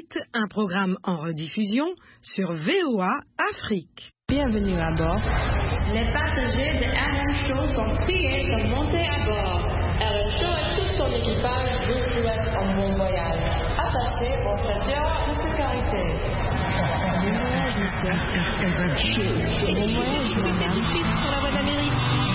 suite, un programme en rediffusion sur VOA Afrique. Bienvenue à bord. Les passagers de RM Show sont priés de monter à bord. RM Show et tout son équipage vous souhaitent un bon voyage. Attachez vos ceintures de sécurité. RM Show. Bon voyage, madame. Pour la voie d'Amérique.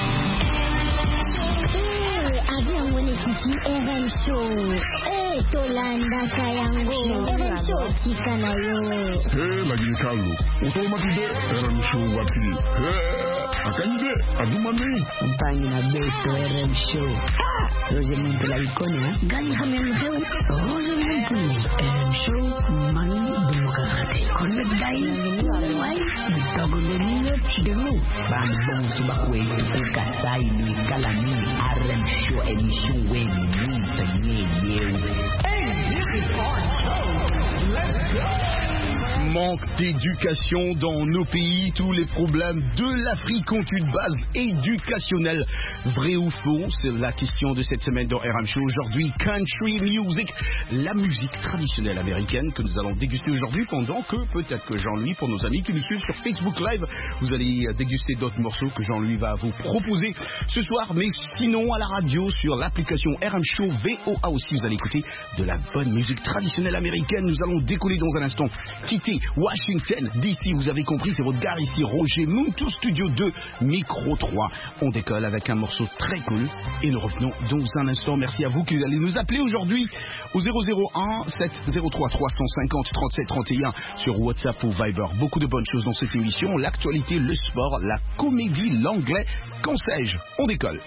Avion mwenyekiti RM Show. Tolanda Kayango. RM Show kikana yo. Lagi Carlo. Automatique RM Show wati. Akanje adumani. Mpangi na beto RM Show. Roger Muntu la ikonia. Gani hamen heu. Roger Muntu. RM Show mani bumukakate. Connect dai. Wai. Dogo denile chidemu. Bambong subakwe. Ukasai ni kalani. RM Show emission we ni penye yewe. Manque d'éducation dans nos pays, tous les problèmes de l'Afrique ont une base éducationnelle. Vrai ou faux, c'est la question de cette semaine dans RM Show. Aujourd'hui, country music, la musique traditionnelle américaine que nous allons déguster aujourd'hui, pendant que peut-être que Jean-Louis, pour nos amis qui nous suivent sur Facebook Live, vous allez déguster d'autres morceaux que Jean-Louis va vous proposer ce soir. Mais sinon, à la radio, sur l'application RM Show VOA aussi, vous allez écouter de la bonne musique traditionnelle américaine. Nous allons décoller dans un instant, quitter Washington DC, vous avez compris, c'est votre gars ici, Roger Muntu, Studio 2, Micro 3. On décolle avec un morceau très cool et nous revenons dans un instant. Merci à vous qui allez nous appeler aujourd'hui au 001 703 350 37 31 sur WhatsApp ou Viber. Beaucoup de bonnes choses dans cette émission, l'actualité, le sport, la comédie, l'anglais, qu'en sais-je. On décolle.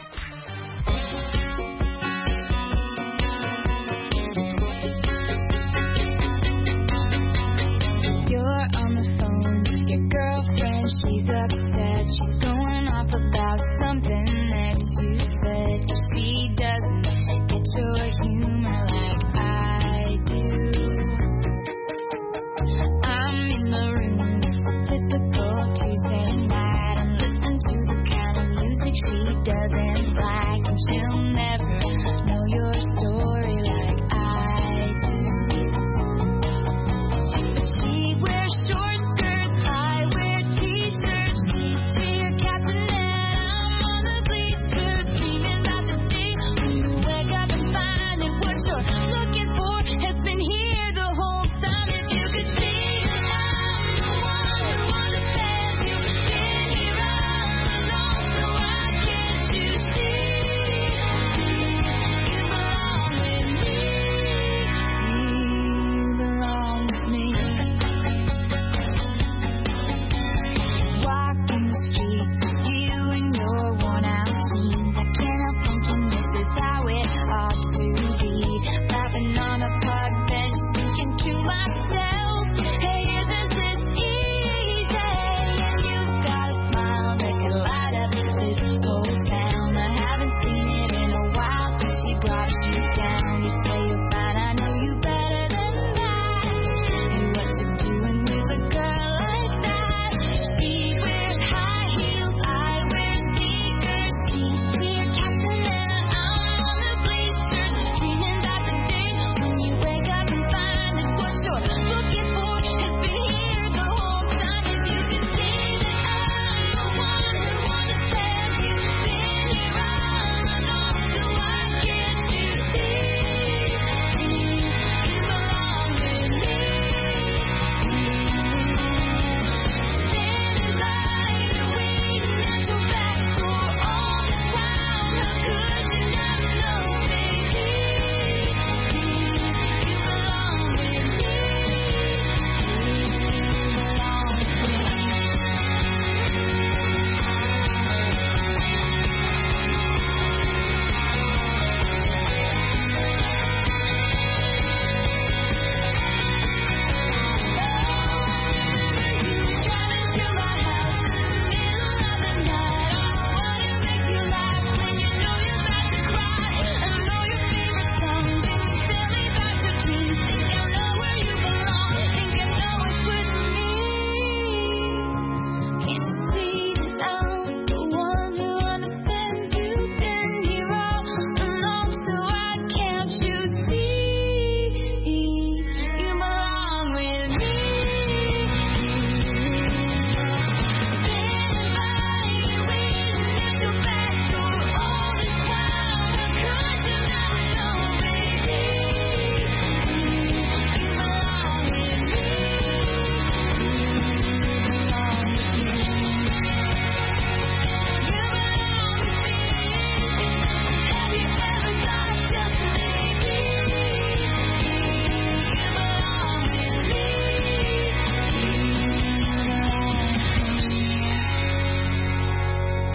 She's upset, she's going off about something that you said. She doesn't get your humor like I do. I'm in the room, typical Tuesday night. I'm listening to the kind of music she doesn't like.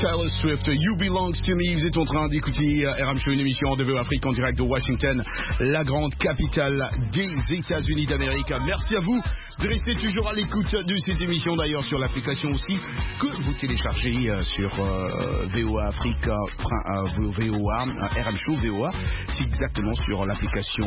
Taylor Swift, You Belongs to Me. Vous êtes en train d'écouter RM Show, une émission de VO Afrique en direct de Washington, la grande capitale des États-Unis d'Amérique. Merci à vous de rester toujours à l'écoute de cette émission, d'ailleurs sur l'application aussi que vous téléchargez sur VOA Afrique, VOA, RM Show VOA. C'est exactement sur l'application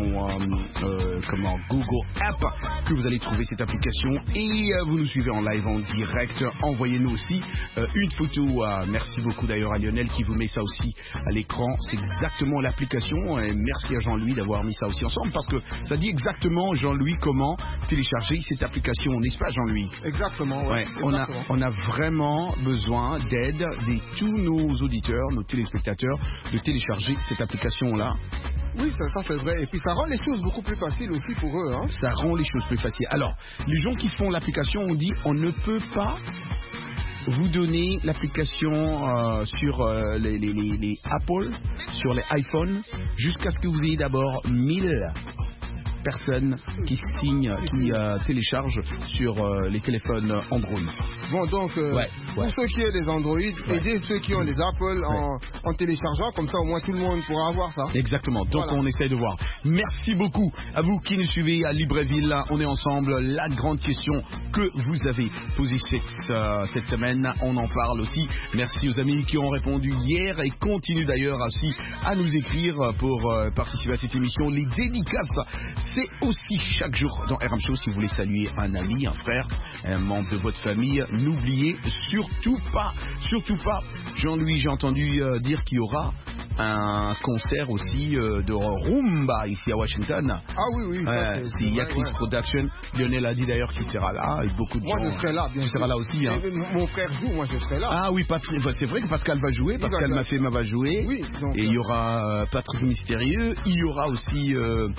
Google App que vous allez trouver cette application et vous nous suivez en live en direct. Envoyez-nous aussi une photo. Merci beaucoup d'ailleurs à Lionel qui vous met ça aussi à l'écran. C'est exactement l'application et merci à Jean-Louis d'avoir mis ça aussi ensemble parce que ça dit exactement, Jean-Louis, comment télécharger cette application, n'est-ce pas, Jean-Louis? Exactement, ouais. Exactement. On a vraiment besoin d'aide de tous nos auditeurs, nos téléspectateurs, de télécharger cette application-là. Oui, ça c'est vrai. Et puis ça rend les choses beaucoup plus faciles aussi pour eux. Hein. Ça rend les choses plus faciles. Alors, les gens qui font l'application ont dit on ne peut pas vous donner l'application sur les Apple, sur les iPhones, jusqu'à ce que vous ayez d'abord 1000 personnes qui signent, qui téléchargent sur les téléphones Android. Bon, donc, pour ceux qui ont des Android, aidez ceux qui ont des Apple en téléchargeant, comme ça au moins tout le monde pourra avoir ça. Exactement, donc on essaye de voir. Merci beaucoup à vous qui nous suivez à Libreville. On est ensemble. La grande question que vous avez posée cette semaine, on en parle aussi. Merci aux amis qui ont répondu hier et continuent d'ailleurs aussi à nous écrire pour participer à cette émission. Les dédicaces, c'est aussi chaque jour dans RM Show. Si vous voulez saluer un ami, un frère, un membre de votre famille, n'oubliez surtout pas, Jean-Louis, j'ai entendu dire qu'il y aura un concert aussi de rumba ici à Washington. Ah oui. C'est Yakris Production. Lionel a dit d'ailleurs qu'il sera là et beaucoup de gens. Moi je serai là, bien sûr. Tu seras là aussi. Hein. Mon frère joue, moi je serai là. Ah oui, c'est vrai que Pascal va jouer. Pascal Mafema va jouer. Oui, donc, et il y aura Patrick Mystérieux. Il y aura aussi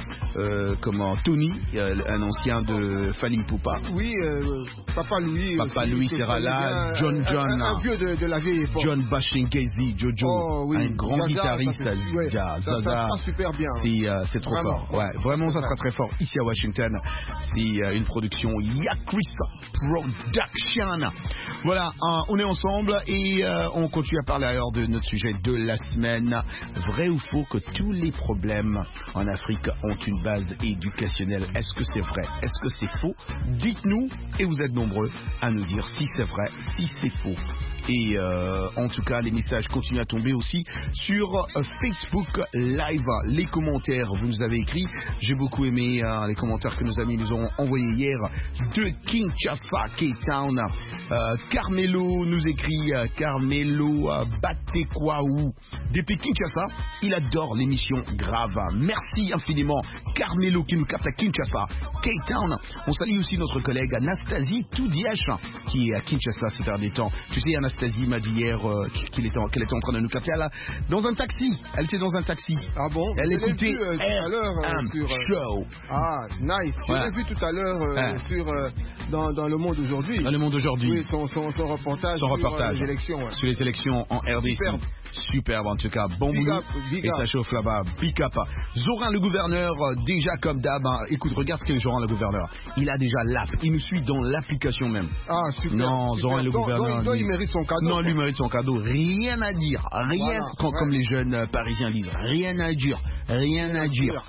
Tony, un ancien de Falling Poupa. Oui, Papa Louis. Papa Louis sera là. John. Un vieux de la vieille époque. John Bashingezi, Jojo, un grand guitariste jazz. Ça sera super bien. C'est trop fort. Ouais, vraiment, ça sera très fort ici à Washington. C'est une production Yakris Production. Voilà, on est ensemble et on continue à parler alors de notre sujet de la semaine. Vrai ou faux que tous les problèmes en Afrique ont une base éducationnelle? Est-ce que c'est vrai? Est-ce que c'est faux? Dites-nous, et vous êtes nombreux à nous dire si c'est vrai, si c'est faux. Et en tout cas, les messages continuent à tomber aussi sur Facebook Live. Les commentaires, vous nous avez écrit. J'ai beaucoup aimé les commentaires que nos amis nous ont envoyés hier de Kinshasa, Cape Town. Carmelo nous écrit, Carmelo Batekwaou. Depuis Kinshasa, il adore l'émission grave. Merci infiniment, Carmelo, qui nous capte à Kinshasa, Cape Town. On salue aussi notre collègue Anastasie Toudièche, qui est à Kinshasa ces derniers temps. Tu sais, Anastasie m'a dit hier qu'elle était en train de nous capter dans un taxi. Elle était dans un taxi. Ah bon? Elle écoutait RM Show. Ah, nice. Je l'ai vu tout à l'heure dans Le Monde Aujourd'hui. Dans Le Monde Aujourd'hui. Oui, son reportage. Sur les élections. Ouais. Sur les élections en RDC. Superbe en tout cas. Bon boulot. Et ça chauffe là-bas. Big up. Zorin le gouverneur, déjà comme d'hab. Écoute, regarde ce qu'est Zorin le gouverneur. Il a déjà l'app. Il nous suit dans l'application même. Ah, super. Non, Zorin le gouverneur. Il mérite son cadeau. Non, lui mérite son cadeau. Rien à dire. Rien. Comme les jeunes parisiens disent. Rien à dire. Rien à dire.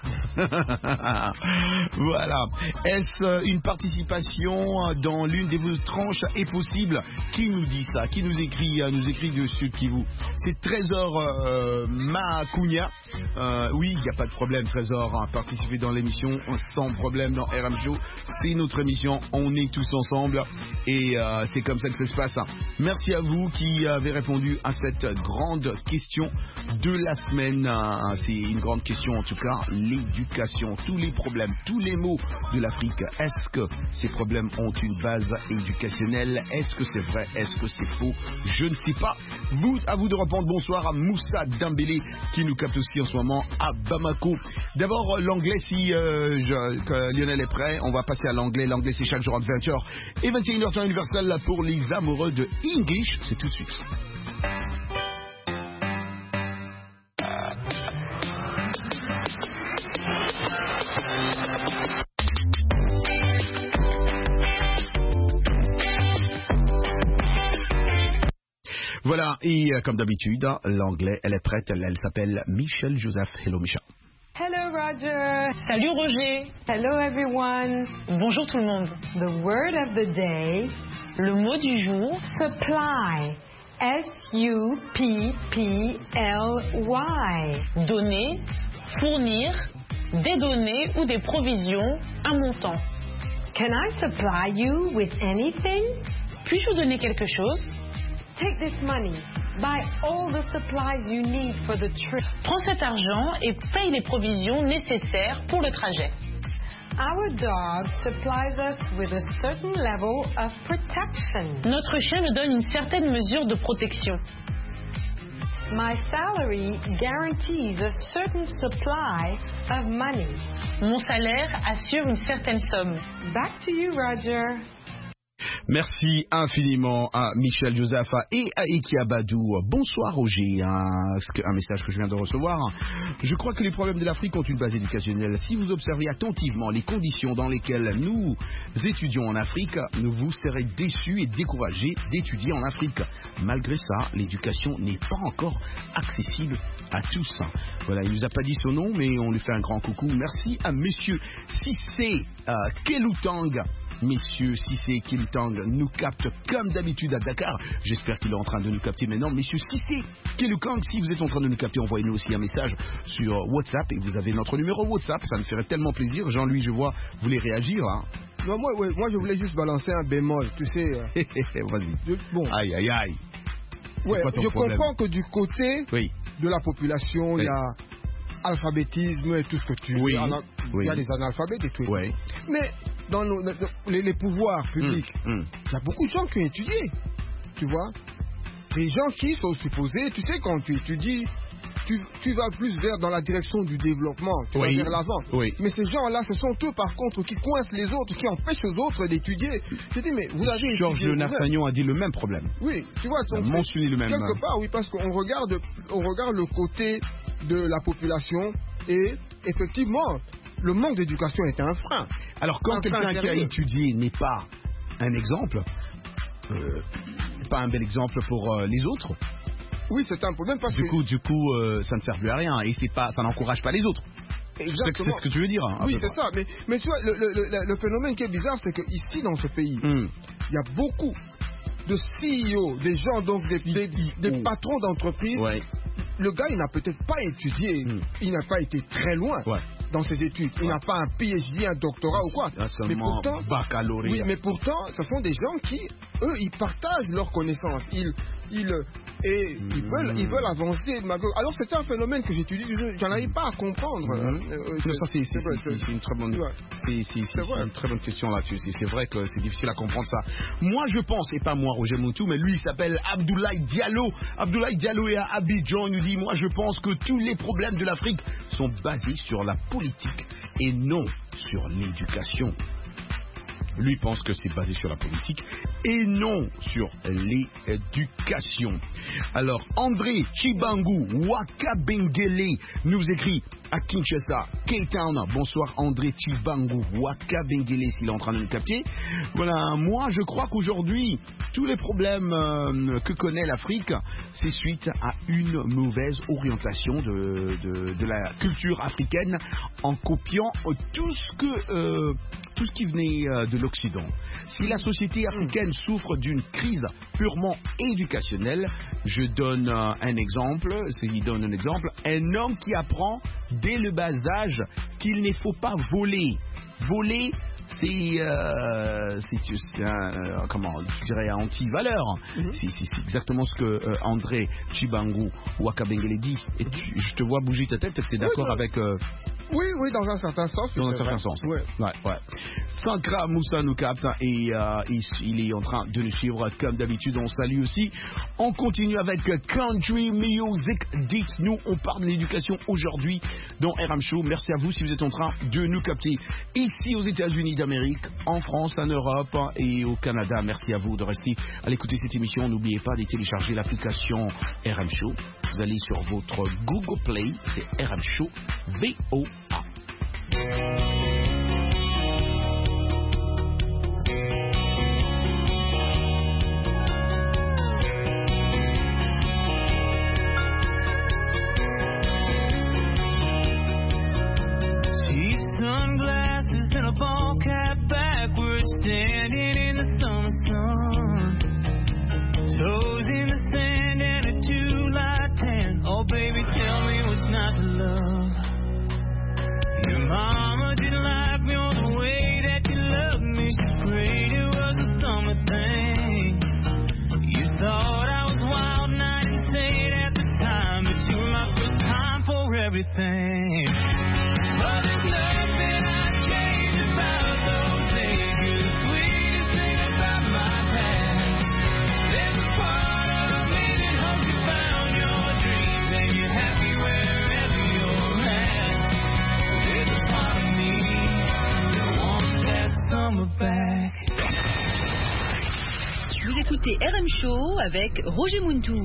Voilà. Est-ce une participation dans l'une des vos tranches est possible? Qui nous dit ça? Qui nous écrit dessus qui vous? C'est Trésor Makunia. Oui, il n'y a pas de problème, Trésor. Participer dans l'émission sans problème dans RM Show. C'est notre émission. On est tous ensemble. Et c'est comme ça que ça se passe. Merci à vous qui avez répondu à cette grande question de la semaine. C'est une grande question en tout cas. L'éducation, tous les problèmes, tous les maux de l'Afrique. Est-ce que ces problèmes ont une base éducationnelle? Est-ce que c'est vrai? Est-ce que c'est faux? Je ne sais pas. À vous de répondre. Bonsoir à Moussa Dambélé qui nous capte aussi en ce moment à Bamako. D'abord l'anglais, si Lionel est prêt, on va passer à l'anglais. L'anglais c'est chaque jour entre 20h et 21h temps universel pour les amoureux de English. C'est tout de suite. Voilà, et comme d'habitude, l'anglais, elle est prête, elle s'appelle Michelle Joseph. Hello Michelle. Hello Roger. Salut Roger. Hello everyone. Bonjour tout le monde. The word of the day, le mot du jour, supply. S-U-P-P-L-Y. Donner, fournir, des données ou des provisions, un montant. Can I supply you with anything? Puis-je vous donner quelque chose? Take this money. Buy all the supplies you need for the trip. Prends cet argent et paye les provisions nécessaires pour le trajet. Our dog supplies us with a certain level of protection. Notre chien nous donne une certaine mesure de protection. My salary guarantees a certain supply of money. Mon salaire assure une certaine somme. Back to you, Roger. Merci infiniment à Michel Joseph et à Eki Abadou. Bonsoir Roger, un message que je viens de recevoir. Je crois que les problèmes de l'Afrique ont une base éducationnelle. Si vous observez attentivement les conditions dans lesquelles nous étudions en Afrique, vous serez déçus et découragés d'étudier en Afrique. Malgré ça, l'éducation n'est pas encore accessible à tous. Voilà, il nous a pas dit son nom, mais on lui fait un grand coucou. Merci à Monsieur Sissé Kelutang. Messieurs Sissé Kelutang nous capte comme d'habitude à Dakar. J'espère qu'il est en train de nous capter maintenant. Messieurs Sissé Kelutang, si vous êtes en train de nous capter, envoyez-nous aussi un message sur WhatsApp. Et vous avez notre numéro WhatsApp, ça me ferait tellement plaisir. Jean-Louis, je vois, vous voulez réagir hein? Non, moi je voulais juste balancer un bémol, tu sais. Vas-y. Bon. Aïe, aïe, aïe. Ouais, je comprends que du côté de la population, il y a alphabétisme et tout ce que tu veux. Il y a des analphabètes et tout. Oui. Mais dans les pouvoirs publics, il y a beaucoup de gens qui ont étudié. Tu vois, des gens qui sont supposés, tu sais, quand tu étudies, tu vas plus dans la direction du développement, tu vas vers l'avant. Oui. Mais ces gens-là, ce sont eux par contre qui coincent les autres, qui empêchent les autres d'étudier. Je dis, mais vous avez Georges Nassagnon a dit le même problème. Oui, tu vois, il a mentionné le même. Quelque part, oui, parce qu'on regarde le côté de la population et effectivement, le manque d'éducation est un frein. Alors quand quelqu'un qui a étudié n'est pas un exemple, pas un bel exemple pour les autres. Oui, c'est un problème parce que... Du coup, ça ne sert plus à rien et ça n'encourage pas les autres. Exactement. C'est ce que tu veux dire. Oui, c'est ça. Mais tu vois, le phénomène qui est bizarre, c'est qu'ici, dans ce pays, il y a beaucoup de CEO, des gens, donc des patrons d'entreprise. Ouais. Le gars, il n'a peut-être pas étudié, il n'a pas été très loin dans ses études. Il n'a pas un PhD, un doctorat ou quoi. Mais pourtant, baccalauréat. Oui, mais pourtant, ce sont des gens qui, eux, ils partagent leurs connaissances. Ils veulent avancer. Alors c'est un phénomène que j'étudie, je n'arrive pas à comprendre. Ça c'est une très bonne, c'est une très bonne question là-dessus. C'est vrai que c'est difficile à comprendre ça. Moi je pense, et pas moi Roger Moutou, mais lui il s'appelle Abdoulaye Diallo. Abdoulaye Diallo est à Abidjan. Il nous dit, moi je pense que tous les problèmes de l'Afrique sont basés sur la politique et non sur l'éducation. Lui pense que c'est basé sur la politique et non sur l'éducation. Alors, André Chibangu Wakabengele nous écrit à Kinshasa, K-Town. Bonsoir André Chibangu Wakabengele, s'il est en train de nous capter. Voilà, moi je crois qu'aujourd'hui, tous les problèmes que connaît l'Afrique, c'est suite à une mauvaise orientation de la culture africaine en copiant tout ce qui venait de l'Occident. Si la société africaine souffre d'une crise purement éducationnelle, je donne un exemple, un homme qui apprend dès le bas âge qu'il ne faut pas voler. Voler, c'est anti-valeur. C'est exactement ce que André Chibangu Wakabengele dit. Et je te vois bouger ta tête, tu es d'accord avec... Oui, dans un certain sens. Dans un certain sens. Ouais. Sankra Moussa nous capte et il est en train de nous suivre comme d'habitude. On salue aussi. On continue avec Country Music. Dites-nous, on parle de l'éducation aujourd'hui dans RM Show. Merci à vous si vous êtes en train de nous capter ici aux États-Unis d'Amérique, en France, en Europe et au Canada. Merci à vous de rester à l'écouter cette émission. N'oubliez pas de télécharger l'application RM Show. Vous allez sur votre Google Play, c'est RM Show VOA. écoutez RM Show avec Roger Muntou.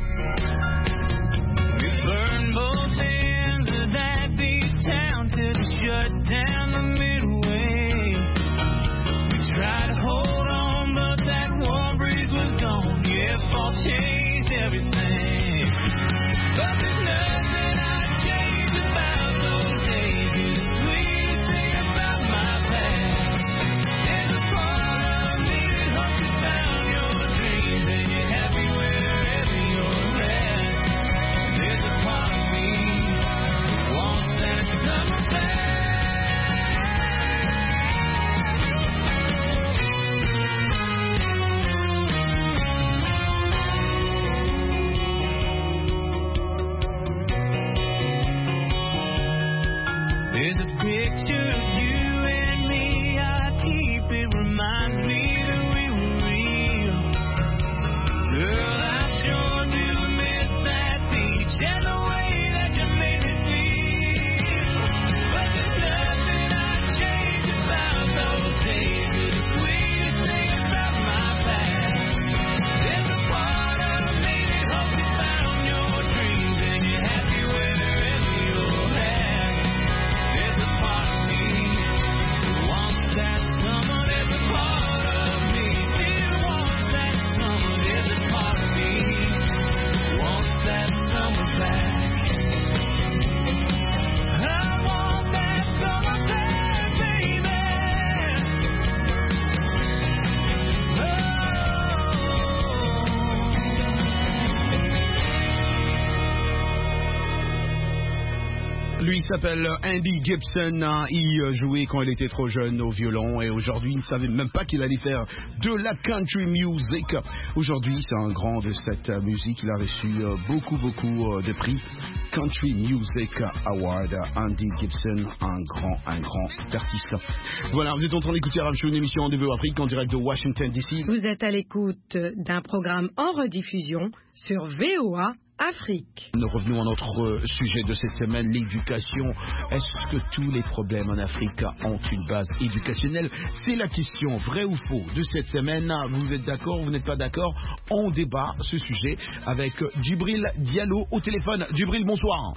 Lui s'appelle Andy Gibson. Il jouait quand il était trop jeune au violon et aujourd'hui il ne savait même pas qu'il allait faire de la country music. Aujourd'hui c'est un grand de cette musique. Il a reçu beaucoup de prix. Country Music Award. Andy Gibson, un grand artiste. Voilà, vous êtes en train d'écouter RM Show, une émission en Rendez-vous Afrique en direct de Washington DC. Vous êtes à l'écoute d'un programme en rediffusion sur VOA Afrique. Nous revenons à notre sujet de cette semaine, l'éducation. Est-ce que tous les problèmes en Afrique ont une base éducationnelle? C'est la question, vrai ou faux, de cette semaine. Vous êtes d'accord, vous n'êtes pas d'accord? On débat ce sujet avec Djibril Diallo au téléphone. Djibril, bonsoir.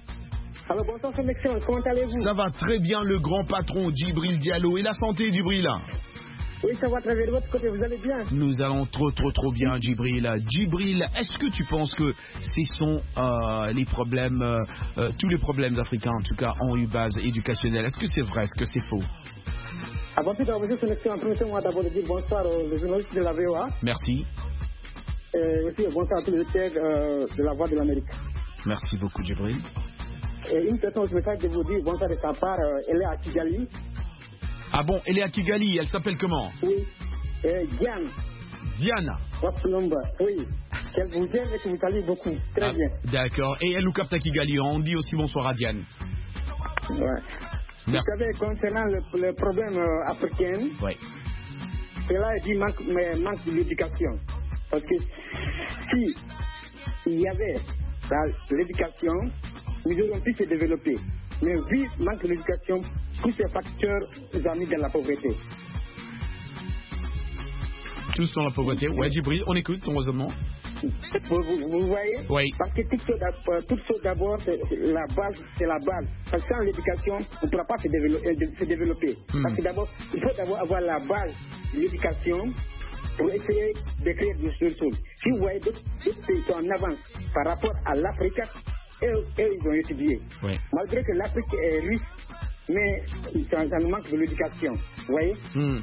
Alors bonsoir, son excellence, comment allez-vous? Ça va très bien, le grand patron Djibril Diallo. Et la santé, Djibril? Oui, ça va très bien de votre côté, vous allez bien? Nous allons trop bien, Djibril. Djibril, est-ce que tu penses que ce sont les problèmes, tous les problèmes africains en tout cas, ont une base éducationnelle? Est-ce que c'est vrai? Est-ce que c'est faux? Avant tout d'abord, son excellence, permettez-moi d'abord de dire bonsoir aux journalistes de la VOA. Merci. Et aussi bonsoir à tous les auditeurs de la Voix de l'Amérique. Merci beaucoup, Djibril. Et une personne, je me fais de vous dire bonsoir de sa part, elle est à Kigali. Ah bon, elle est à Kigali, elle s'appelle comment? Oui, Diane. Diana. Votre nombre, oui. Qu'elle vous aime et que vous salue beaucoup. Très bien. D'accord, et elle nous capte à Kigali, on dit aussi bonsoir à Diane. Ouais. Vous savez, concernant le problème africain, ouais. Cela est dit manque d'éducation. Parce que si il y avait l'éducation, nous aurions pu se développer. Mais vu manque d'éducation, tous ces facteurs nous ont mis dans la pauvreté. Tous dans la pauvreté. Ouais, Djibril, on écoute ton raisonnement. Vous voyez? Oui. Parce que tout ça d'abord, c'est la base. Parce que sans l'éducation, on ne pourra pas se développer. Parce que d'abord, il faut d'abord avoir la base de l'éducation pour essayer de créer des solutions. Si vous voyez d'autres pays sont en avance par rapport à l'Afrique, eux, ils ont étudié. Oui. Malgré que l'Afrique est riche, mais ça nous manque de l'éducation. Vous voyez?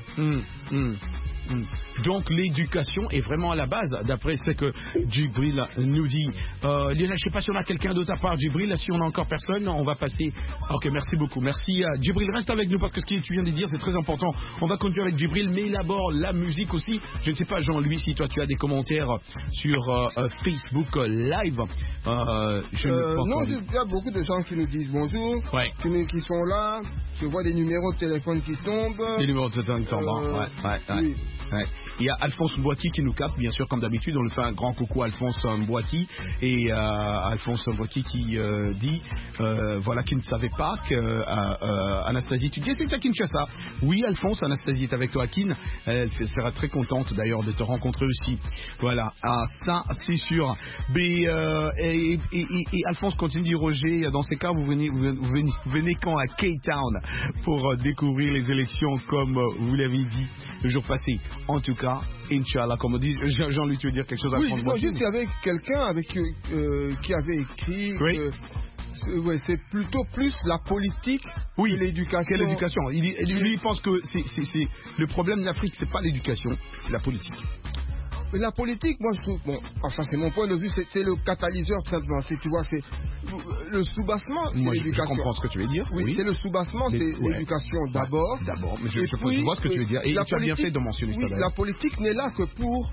Donc l'éducation est vraiment à la base, d'après ce que Djibril nous dit. Lionel, je ne sais pas si on a quelqu'un d'autre à part Djibril. Si on a encore personne, on va passer. Ok, merci beaucoup. Merci Djibril, reste avec nous parce que ce que tu viens de dire c'est très important. On va continuer avec Djibril, mais d'abord la musique aussi. Je ne sais pas Jean-Louis si toi tu as des commentaires sur Facebook Live. Non, il y a beaucoup de gens qui nous disent bonjour, qui sont là. Je vois des numéros de téléphone qui tombent. Des numéros de téléphone qui tombent, oui. Ouais. Il y a Alphonse Mboati qui nous capte, bien sûr, comme d'habitude. On lui fait un grand coucou à Alphonse Mboati. Et Alphonse Mboati qui dit, voilà, qui ne savait pas que Anastasie, tu dis, c'est à Kinshasa. Oui, Alphonse, Anastasie est avec toi à Kin. Elle sera très contente d'ailleurs de te rencontrer aussi. Voilà, ça c'est sûr. Mais, et Alphonse continue, dit Roger, dans ces cas, vous venez quand à Cape Town pour découvrir les élections comme vous l'avez dit le jour passé. En tout cas, Inch'Allah, comme on dit, Jean-Louis, tu veux dire quelque chose à Oui, juste qu'il y avait quelqu'un qui avait écrit que c'est plutôt plus la politique que l'éducation. Il pense que c'est le problème de l'Afrique, c'est pas l'éducation, c'est la politique. La politique, moi je trouve, enfin c'est mon point de vue, c'est le catalyseur tout simplement. Tu vois, c'est le soubassement, c'est l'éducation. Je comprends ce que tu veux dire. Oui, c'est le soubassement, c'est l'éducation d'abord. D'abord, mais je vois ce que tu veux dire. Et tu as bien fait de mentionner ça. La politique n'est là que pour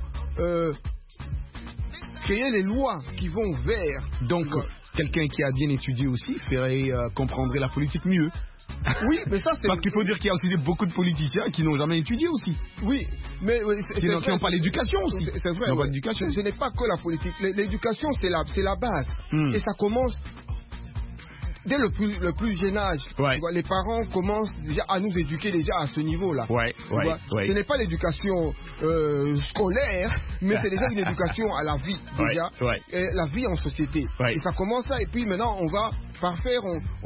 créer les lois qui vont vers. Donc, quelqu'un qui a bien étudié aussi comprendrait la politique mieux. Oui, mais ça c'est... Parce qu'il faut dire qu'il y a aussi beaucoup de politiciens qui n'ont jamais étudié aussi. Oui, mais... qui n'ont pas l'éducation aussi. C'est vrai, ce n'est pas que la politique. L'éducation, c'est la base. Et ça commence... Dès le plus jeune âge, tu vois, les parents commencent déjà à nous éduquer déjà à ce niveau-là. Ce n'est pas l'éducation scolaire, mais c'est déjà une éducation à la vie, déjà, et la vie en société. Et ça commence là, et puis maintenant on va parfaire,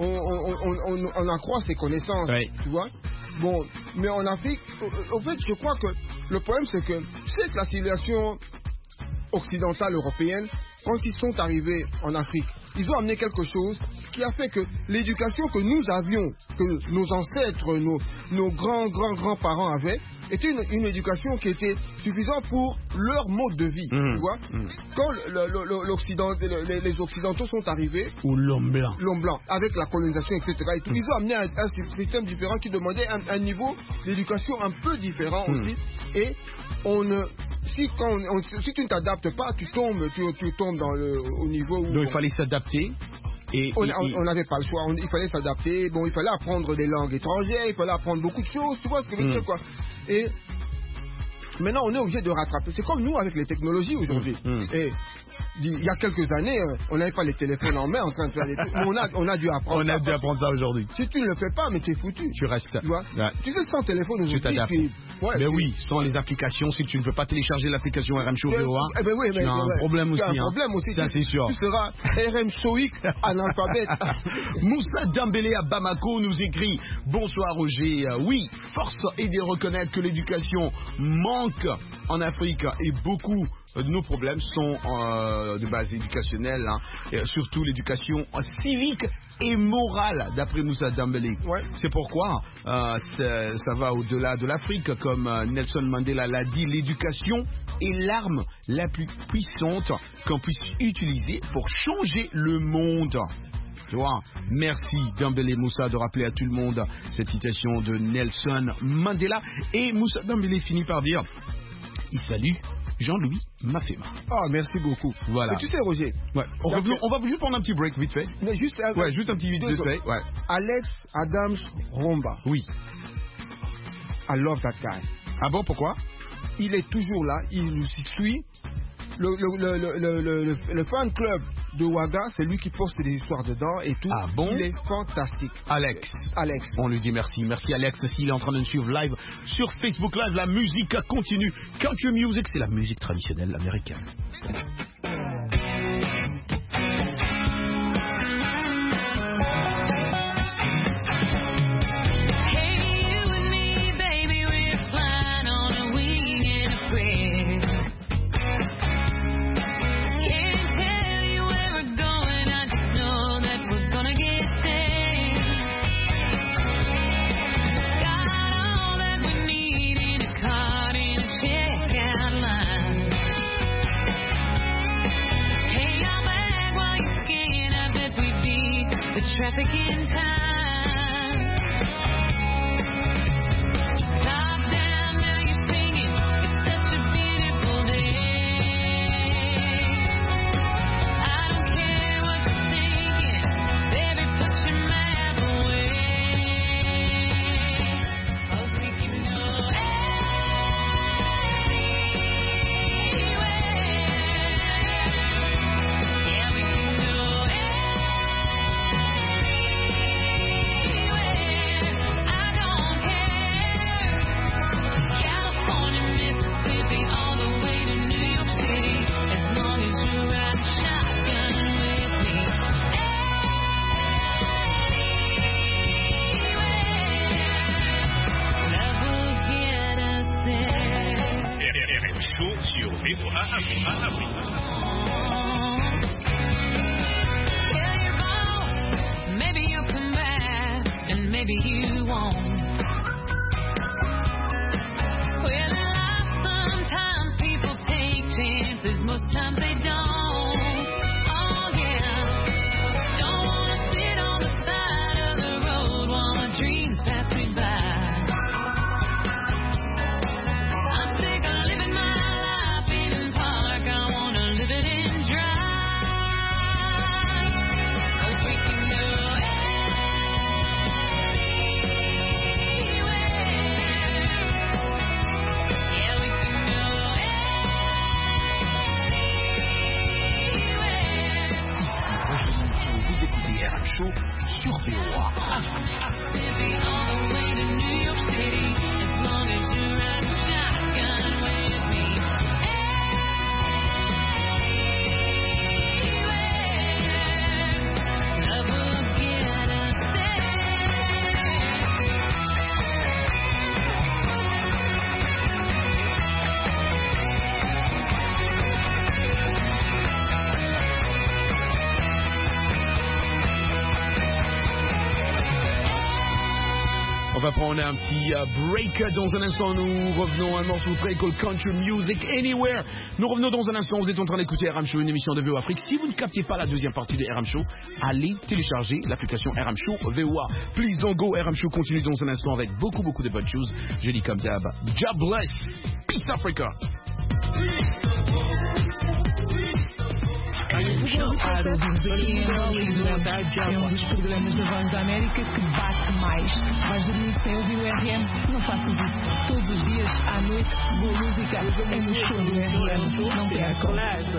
on accroît ses connaissances, tu vois. Bon, mais en Afrique, au fait, je crois que le problème c'est que la civilisation occidentale européenne, quand ils sont arrivés en Afrique, ils ont amené quelque chose qui a fait que l'éducation que nous avions, que nos ancêtres, nos grands-parents avaient, était une éducation qui était suffisante pour leur mode de vie. Tu vois? Quand les Occidentaux sont arrivés, ou l'homme blanc, avec la colonisation, etc., et tout, ils ont amené un système différent qui demandait un niveau d'éducation un peu différent aussi. Et si tu ne t'adaptes pas, tu tombes au niveau où... Donc il fallait s'adapter. On n'avait pas le choix, il fallait s'adapter. Bon, il fallait apprendre des langues étrangères, il fallait apprendre beaucoup de choses, tu vois ce que je veux dire, quoi. Et maintenant, on est obligé de rattraper. C'est comme nous avec les technologies aujourd'hui. Et il y a quelques années, on n'avait pas les téléphones en main en train de faire des trucs. On a dû apprendre ça. On a dû apprendre ça aujourd'hui. Si tu ne le fais pas, mais t'es foutu. Tu restes. Tu vois, tu sais, sans téléphone aujourd'hui. Tu t'adaptes. Mais oui, sans les applications, si tu ne peux pas télécharger l'application RM Show VOA, tu as un problème aussi. Tu as un problème aussi. Ça, c'est sûr. Tu seras RM Showick analphabète. Moussa Dembélé à Bamako nous écrit: bonsoir Roger. Oui, force est de reconnaître que l'éducation manque en Afrique et beaucoup de nos problèmes sont de base éducationnelle, et surtout l'éducation civique et morale, d'après Moussa Dembélé. C'est pourquoi ça va au-delà de l'Afrique, comme Nelson Mandela l'a dit, l'éducation est l'arme la plus puissante qu'on puisse utiliser pour changer le monde. Tu vois, merci Dembélé Moussa de rappeler à tout le monde cette citation de Nelson Mandela. Et Moussa Dembélé finit par dire: il salue Jean-Louis Mafema. Ah, merci beaucoup. Voilà. Mais tu sais, Roger, on va juste prendre un petit break vite fait. Mais juste un petit vite fait. Alex Adams Romba. Oui. I love that guy. Ah bon, pourquoi? Il est toujours là, il nous suit. Le fan club de Ouaga, c'est lui qui poste des histoires dedans et tout. Ah bon? Il est fantastique. Alex. On lui dit merci. Merci Alex. S'il est en train de nous suivre live sur Facebook Live, la musique continue. Country music, c'est la musique traditionnelle américaine. Maybe you'll come back, and maybe you won't. Well, in life sometimes people take chances, most times they don't. Oh yeah, don't wanna sit on the side of the road while my dreams pass me by. I'm sick of living my life in park, I wanna live it in dry. Show sur VOA. On va prendre un petit break dans un instant. Nous revenons à un morceau très cool, Country Music Anywhere. Nous revenons dans un instant. Vous êtes en train d'écouter RM Show, une émission de VOA Afrique. Si vous ne captiez pas la deuxième partie de RM Show, allez télécharger l'application RM Show VOA. Please don't go. RM Show continue dans un instant avec beaucoup de bonnes choses. Je dis comme d'hab, God bless. Peace Africa. É um dos programas da Voz da América que bate mais. Vais dormir sem ouvir o RM? Não faças isso. Todos os dias, à noite, boa música é no show do RM. Não percam.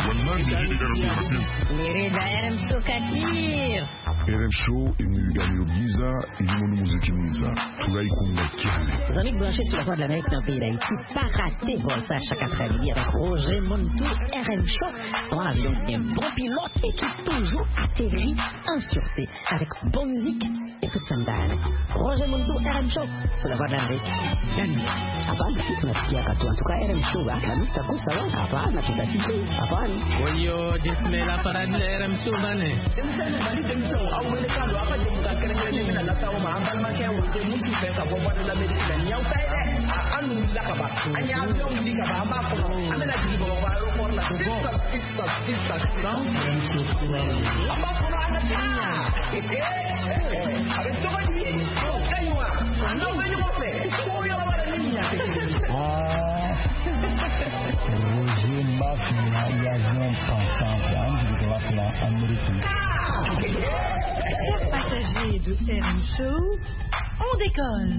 RM Show, il gagne le Giza, il demande musique Giza. Tout là, il connaît Kiali. Les amis branchés sur la voix de l'Amérique dans le pays d'Haïti, pas rater ça chaque après-midi avec Roger Montou, RM Show. Dans l'avion, un bon pilote et qui toujours atterrit en sûreté avec bonne musique et toute sa dalle. Roger Montou, RM Show, sur la voix de l'Amérique. Hapana, si tunasikia katu. En tout cas, RM Show, la mista kusa wa. Hapana, tutasikia. Hapana. Oyo, jismela para RM Show, bane. Aumenekano hapa jemuka kelengele mina lasawo ma ambal ma ke wote mutu fe ka bo bada la medicine la nyaw tay anu la ka ba anya avion di ka ba amba ko amena di bo ba ro ko la fissa down amba ko na ana tinya avec toi ni kaywa no me yo fe ko yo ba la niña Roger Mafia y avion pensant de la plan américain. Chers passagers de RM Show, on décolle.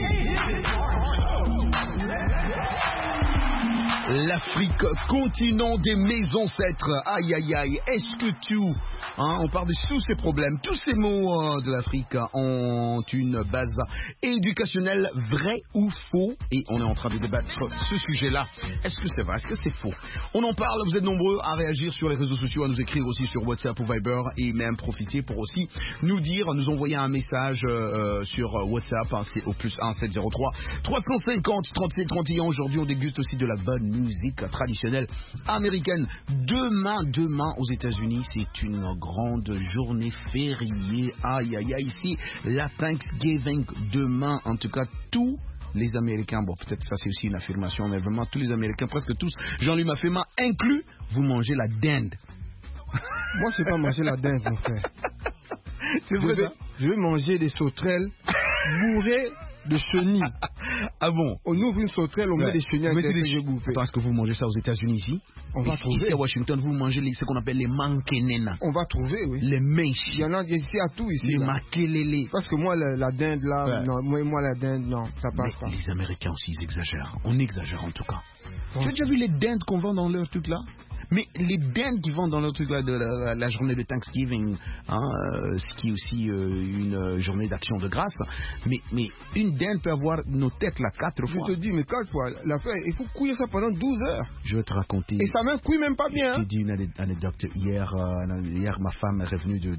L'Afrique, continent de mes ancêtres. Aïe, aïe, aïe. Est-ce que tout, on parle de tous ces problèmes, tous ces mots de l'Afrique ont une base éducationnelle, vrai ou faux? Et on est en train de débattre ce sujet-là. Est-ce que c'est vrai? Est-ce que c'est faux? On en parle, vous êtes nombreux à réagir sur les réseaux sociaux, à nous écrire aussi sur WhatsApp ou Viber et même profiter pour aussi nous dire, nous envoyer un message sur WhatsApp, c'est au plus 1 703 350 37 31. Aujourd'hui, on déguste aussi de la bonne musique traditionnelle américaine. Demain aux États-Unis, c'est une grande journée fériée. Aïe, aïe, aïe, ici, la Thanksgiving. Demain, en tout cas, tous les Américains, bon, peut-être ça c'est aussi une affirmation, mais vraiment tous les Américains, presque tous, Jean-Louis Mafema inclus, vous mangez la dinde. Moi, je ne vais pas manger la dinde, mon frère. C'est vrai, je vais manger des sauterelles bourrées de chenilles. Ah bon? On ouvre une sauterelle, on met des chenilles à l'intérieur. Parce que vous mangez ça aux États-Unis ici? On va trouver. Ici à Washington, vous mangez ce qu'on appelle les mankenena. On va trouver, oui. Les mèches. Il y en a ici à tout ici. Les makelele. Parce que moi, la dinde là, ouais. Non, moi la dinde, non, ça passe pas. Les Américains aussi, ils exagèrent. On exagère en tout cas. Tu as déjà vu les dindes qu'on vend dans leur truc là? Mais les dindes qui vendent dans le truc là de la journée de Thanksgiving, ce qui est aussi une journée d'action de grâce, mais une dinde peut avoir nos têtes là 4 fois. Je te dis, mais 4 fois, l'affaire, il faut couiller ça pendant 12 heures. Je vais te raconter. Et ça même couille même pas bien. Je te dis une anecdote. Hier, ma femme est revenue de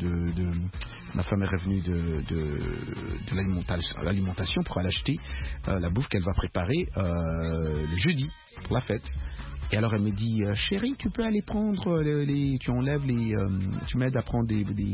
l'alimentation pour aller acheter la bouffe qu'elle va préparer le jeudi pour la fête. Et alors elle me dit, chérie, tu peux aller prendre tu enlèves tu m'aides à prendre les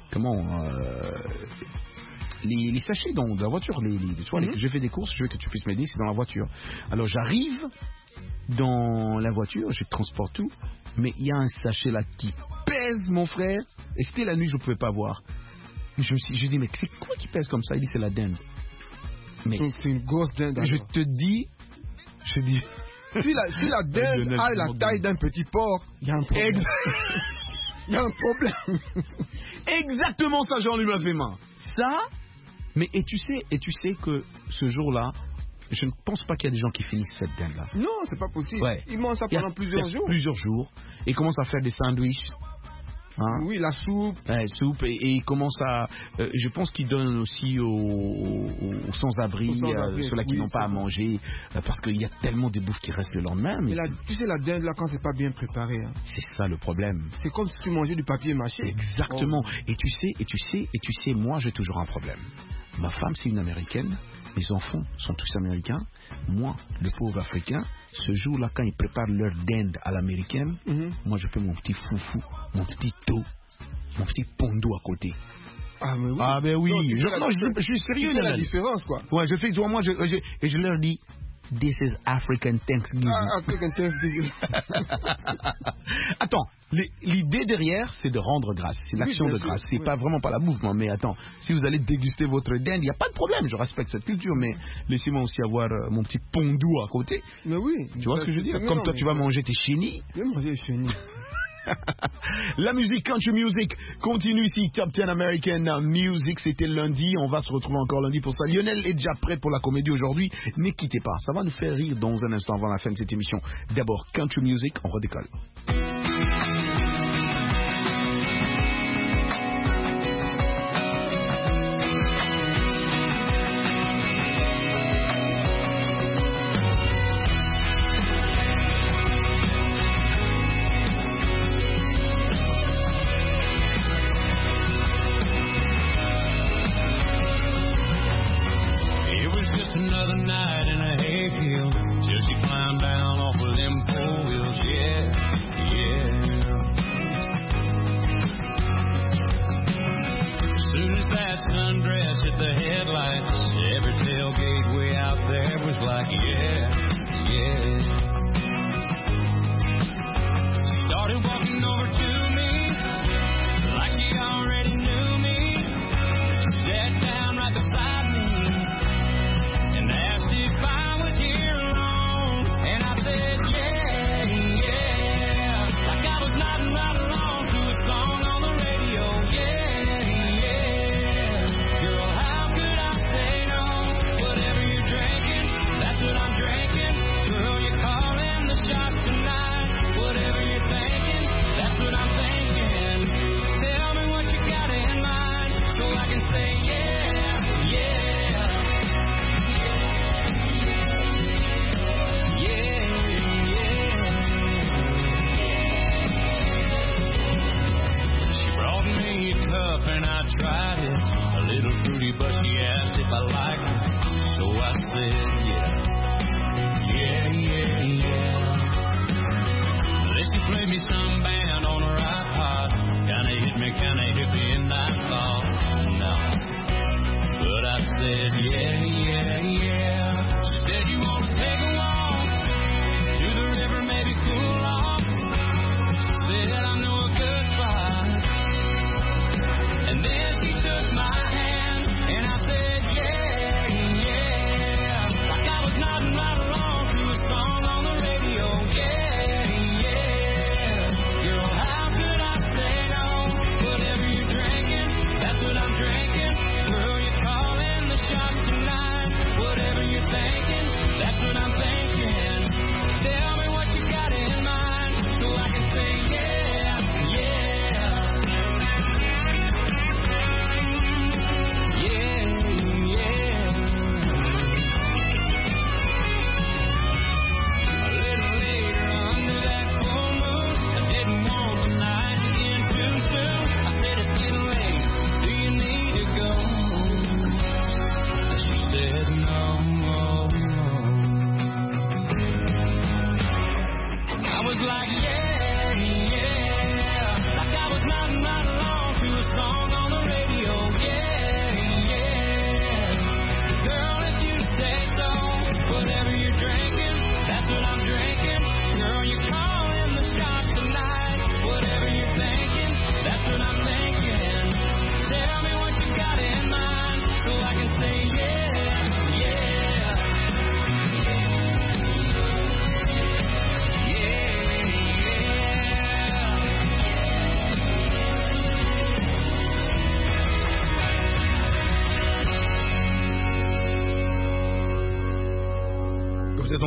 sachets dans la voiture. J'ai fait des courses, je veux que tu puisses m'aider, c'est dans la voiture. Alors j'arrive dans la voiture, je transporte tout, mais il y a un sachet là qui pèse, mon frère. Et c'était la nuit, je ne pouvais pas voir. Je dis, mais c'est quoi qui pèse comme ça? Il dit, c'est la dinde. Mais c'est une grosse dinde. Je dis. Si la dinde a la taille d'un petit porc, il y a un problème. Il y a un problème. Exactement ça, Jean-Louis m'a fait main. Ça, mais et tu sais que ce jour-là, je ne pense pas qu'il y a des gens qui finissent cette dinde-là. Non, c'est pas possible. Ouais. Ils mangent ça pendant plusieurs jours. Plusieurs jours. Et ils commencent à faire des sandwichs. Hein? Oui, la soupe. Soupe et ils commencent à. Je pense qu'ils donnent aussi aux sans-abri, ceux-là qui n'ont pas à manger, parce qu'il y a tellement de bouffe qui reste le lendemain. Mais tu sais, la dinde là, quand c'est pas bien préparé. Hein. C'est ça le problème. C'est comme si tu mangeais du papier mâché. Exactement. Oh. Et tu sais, moi j'ai toujours un problème. Ma femme c'est une Américaine, mes enfants sont tous Américains. Moi, le pauvre Africain, ce jour-là, quand ils préparent leur dinde à l'américaine, moi je fais mon petit foufou, mon petit dos, mon petit pondo à côté. Ah mais oui. Ah ben oui. Je suis sérieux. C'est la différence quoi. Ouais, je fais moi et je leur dis. This is African Thanksgiving. African Thanksgiving. Attends, l'idée derrière, c'est de rendre grâce. C'est l'action de grâce. C'est pas vraiment pas la bouffe, mais attends, si vous allez déguster votre dinde, il n'y a pas de problème. Je respecte cette culture, mais laissez-moi aussi avoir mon petit pondou à côté. Mais oui. Tu vois ce que je veux dire? Comme toi, tu vas manger tes chenilles. Je vais manger les chenilles. La musique, country music, continue ici. Top 10 American Music, c'était lundi. On va se retrouver encore lundi pour ça. Lionel est déjà prêt pour la comédie aujourd'hui. Ne quittez pas, ça va nous faire rire dans un instant avant la fin de cette émission. D'abord, country music, on redécolle. Another night in a hayfield till she climbed down off of them pole wheels, yeah, yeah.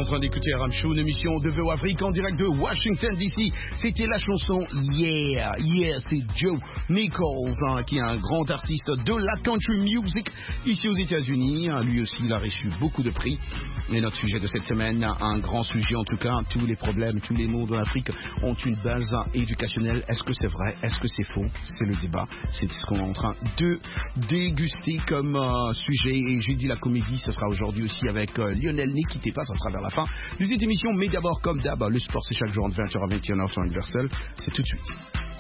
train d'écouter RM Show, une émission de VO Afrique en direct de Washington DC. C'était la chanson Yeah, c'est Joe Nichols, qui est un grand artiste de la country music ici aux États-Unis. Lui aussi, il a reçu beaucoup de prix. Et notre sujet de cette semaine, un grand sujet en tout cas, tous les problèmes, tous les mots de l'Afrique ont une base éducationnelle. Est-ce que c'est vrai? Est-ce que c'est faux? C'est le débat. C'est ce qu'on est en train de déguster comme sujet. Et j'ai dit la comédie, ce sera aujourd'hui aussi avec Lionel. Ne quittez pas, ça sera vers la fin de cette émission. Mais d'abord, comme d'hab, le sport c'est chaque jour de 20h à 21h sur Universal. C'est tout de suite.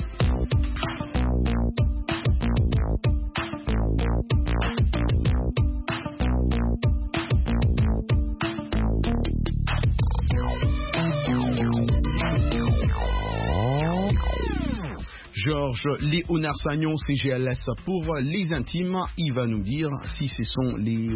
Georges Léonard Sagnon, CGLS pour les intimes. Il va nous dire si ce sont les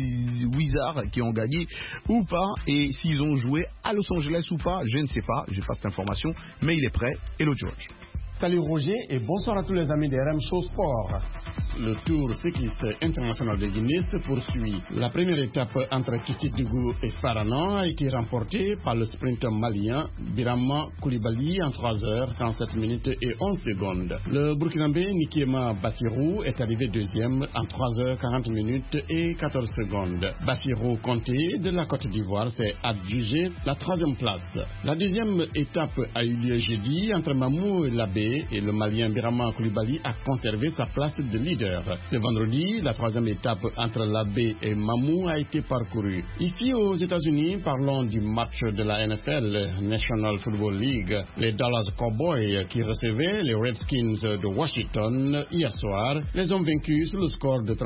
Wizards qui ont gagné ou pas et s'ils ont joué à Los Angeles ou pas. Je ne sais pas, j'ai pas cette information, mais il est prêt. Hello George. Salut Roger et bonsoir à tous les amis de RM Show Sport. Le Tour cycliste international de Guinness se poursuit. La première étape entre Kistitougou et Faranan a été remportée par le sprinter malien Birama Koulibaly en 3h47 minutes et 11 secondes. Le Burkinabé Nikiema Bassirou est arrivé deuxième en 3h40 minutes et 14 secondes. Bassirou Conté de la Côte d'Ivoire s'est adjugé la troisième place. La deuxième étape a eu lieu jeudi entre Mamou et Labé et le malien Birama Koulibaly a conservé sa place de leader. Ce vendredi, la troisième étape entre Labé et Mamou a été parcourue. Ici aux États-Unis, parlons du match de la NFL, National Football League. Les Dallas Cowboys qui recevaient les Redskins de Washington hier soir les ont vaincus sur le score de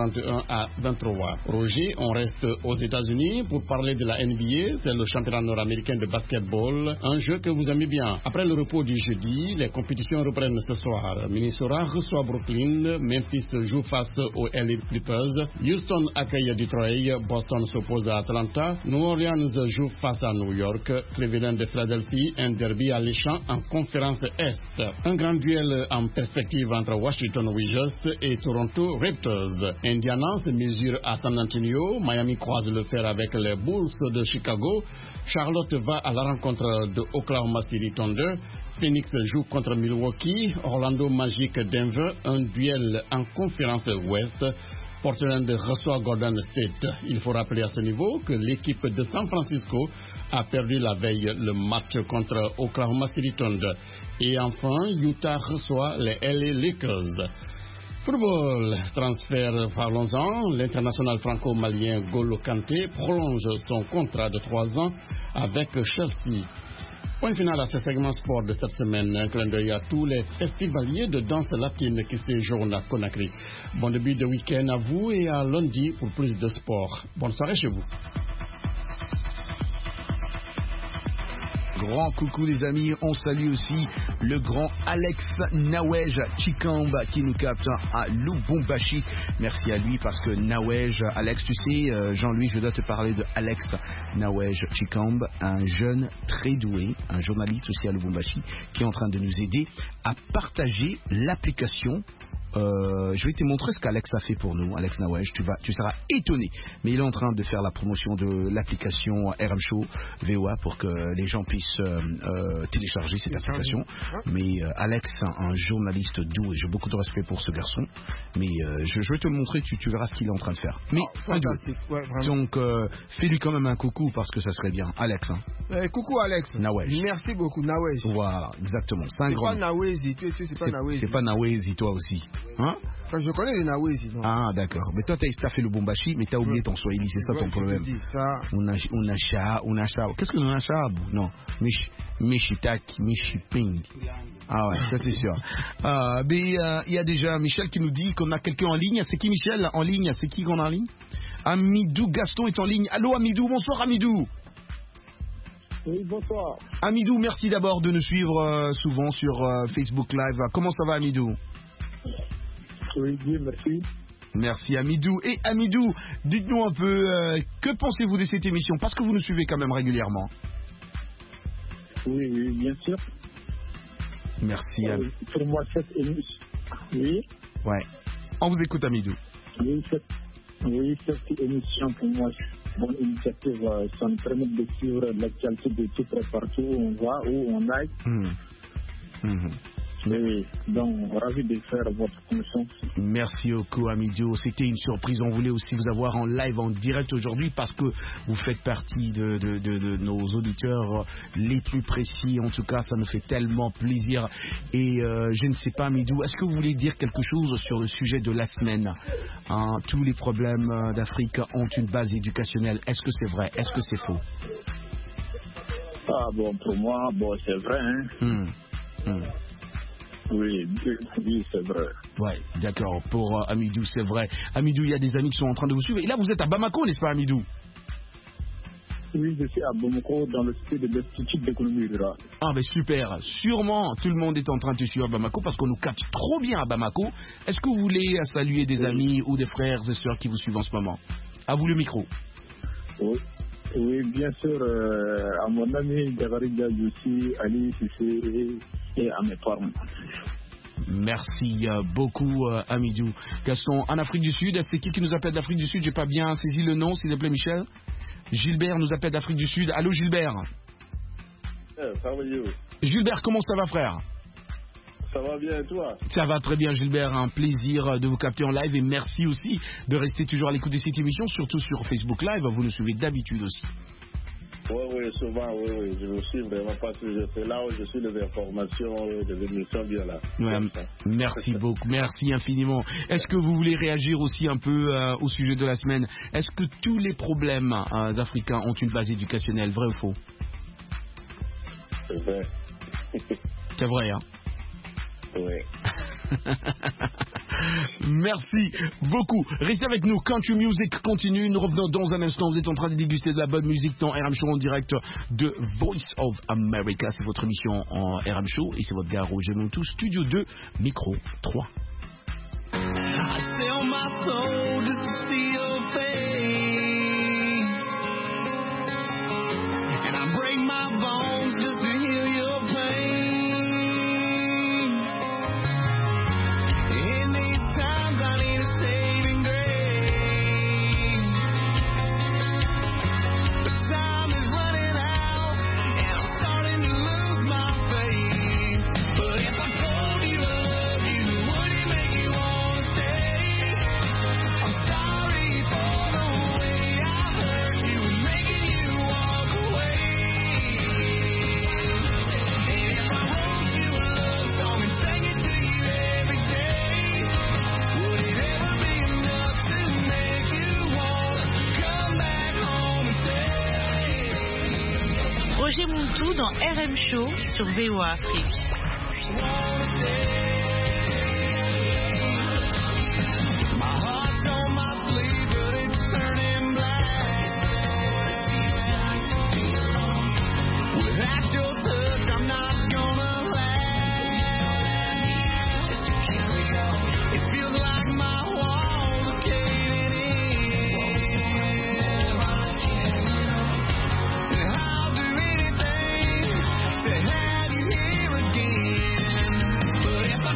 31-23. Roger, on reste aux États-Unis pour parler de la NBA, c'est le championnat nord-américain de basketball, un jeu que vous aimez bien. Après le repos du jeudi, les compétitions reprennent ce soir. Minnesota reçoit Brooklyn, Memphis joue face aux LA Clippers, Houston accueille Detroit, Boston s'oppose à Atlanta, New Orleans joue face à New York, Cleveland et Philadelphie, un derby alléchant en conférence Est. Un grand duel en perspective entre Washington Wizards et Toronto Raptors. Indiana se mesure à San Antonio, Miami croise le fer avec les Bulls de Chicago, Charlotte va à la rencontre de Oklahoma City Thunder, Phoenix joue contre Milwaukee, Orlando Magic Denver, un duel en conférence Ouest. Portland reçoit Golden State. Il faut rappeler à ce niveau que l'équipe de San Francisco a perdu la veille le match contre Oklahoma City Thunder. Et enfin, Utah reçoit les LA Lakers. Football, transfert, parlons-en. L'international franco-malien Golo Kanté prolonge son contrat de 3 ans avec Chelsea. Point final à ce segment sport de cette semaine. Un clin d'œil à tous les festivaliers de danse latine qui séjournent à Conakry. Bon début de week-end à vous et à lundi pour plus de sport. Bonne soirée chez vous. Grand coucou les amis, on salue aussi le grand Alex Nawej Chikamba qui nous capte à Lubumbashi. Merci à lui parce que Nawej, Alex, tu sais, Jean-Louis, je dois te parler de Alex Nawej Chikamba, un jeune très doué, un journaliste aussi à Lubumbashi qui est en train de nous aider à partager l'application. Je vais te montrer ce qu'Alex a fait pour nous, Alex Nawej, tu seras étonné. Mais il est en train de faire la promotion de l'application RM Show VOA pour que les gens puissent télécharger cette application. Mais Alex, un journaliste doux et j'ai beaucoup de respect pour ce garçon. Mais je vais te le montrer, tu verras ce qu'il est en train de faire. Mais fantastique. Ouais, donc fais-lui quand même un coucou parce que ça serait bien. Alex. Coucou Alex. Nawej. Merci beaucoup Nawej. Voilà, exactement. C'est pas Nawezi, c'est pas Nawezi. C'est pas Nawezi, toi aussi. Hein? Enfin, je connais les Nawezi. Ah, d'accord. Mais toi, t'as fait le Bombashi, mais t'as oublié ton Swahili, c'est ça ton problème. Qu'est-ce que Unashabu? Non. Mishitaki, Mishiping. Ah ouais, ça c'est sûr. Il y a déjà Michel qui nous dit qu'on a quelqu'un en ligne. C'est qui Michel en ligne? C'est qui qu'on a en ligne? Amidou Gaston est en ligne. Allô Amidou, bonsoir Amidou. Oui, bonsoir. Amidou, merci d'abord de nous suivre souvent sur Facebook Live. Comment ça va Amidou? Oui, bien, merci. Merci Amidou. Et Amidou, dites-nous un peu, que pensez-vous de cette émission? Parce que vous nous suivez quand même régulièrement. Oui, bien sûr. Merci. Pour moi, cette émission. Oui. Ouais. On vous écoute Amidou. Oui, cette émission pour moi, bonne initiative. Ça nous permet de suivre l'actualité de tout près partout où on va, où on aille. Oui, donc ravi de faire votre connaissance. Merci beaucoup Hamidou, c'était une surprise, on voulait aussi vous avoir en live, en direct aujourd'hui parce que vous faites partie de nos auditeurs les plus précis, en tout cas ça nous fait tellement plaisir et je ne sais pas Hamidou, est-ce que vous voulez dire quelque chose sur le sujet de la semaine, tous les problèmes d'Afrique ont une base éducationnelle, est-ce que c'est vrai, est-ce que c'est faux? Ah bon, pour moi, bon, c'est vrai, hein. Oui, c'est vrai. Ouais, d'accord. Pour Hamidou, c'est vrai. Hamidou, il y a des amis qui sont en train de vous suivre. Et là, vous êtes à Bamako, n'est-ce pas, Hamidou? Oui, je suis à Bamako, dans le site de l'Institut d'économie rurale. Ah, ben super. Sûrement, tout le monde est en train de te suivre à Bamako parce qu'on nous capte trop bien à Bamako. Est-ce que vous voulez saluer des amis ou des frères et sœurs qui vous suivent en ce moment? À vous le micro. Oui, bien sûr. À mon ami Gavariga Youssi, Ali Sissé et à mes parents. Merci beaucoup Hamidou. Gaston, en Afrique du Sud, c'est qui nous appelle d'Afrique du Sud? J'ai pas bien saisi le nom, s'il vous plaît Michel. Gilbert nous appelle d'Afrique du Sud. Allô Gilbert. Gilbert, comment ça va frère? Ça va bien et toi? Ça va très bien Gilbert, un plaisir de vous capter en live et merci aussi de rester toujours à l'écoute de cette émission, surtout sur Facebook Live, vous nous suivez d'habitude aussi. Oui, souvent, oui, je me suis vraiment parce que c'est là où je suis les informations, des émissions bien là. Ouais, merci beaucoup, merci infiniment. Est-ce que vous voulez réagir aussi un peu au sujet de la semaine? Est-ce que tous les problèmes africains ont une base éducationnelle, vrai ou faux? C'est vrai. C'est vrai, hein? Oui. Merci beaucoup. Restez avec nous. Country Music continue. Nous revenons dans un instant. Vous êtes en train de déguster de la bonne musique dans RM Show en direct de Voice of America. C'est votre émission en RM Show et c'est votre gars Roger Montou, Studio 2, micro 3. I sell my soul just to see your face, and I break my bones just to heal your pain. In these times I need a saving grace, but time is running out and I'm starting to lose my faith. But if I told you I love you, would it make you want to stay? I'm sorry for the way I hurt you and making you walk away. And if I wrote you a love song and sang it to you every day, would it ever be enough to make you want to come back home and stay? Roger Montou dans RM Show sur VOA Afrique. My heart's on my sleeve, but it's turning black. Without your touch, I'm not gonna last. It feels like my walls are caving in, and I'll do anything to have you here again. But if I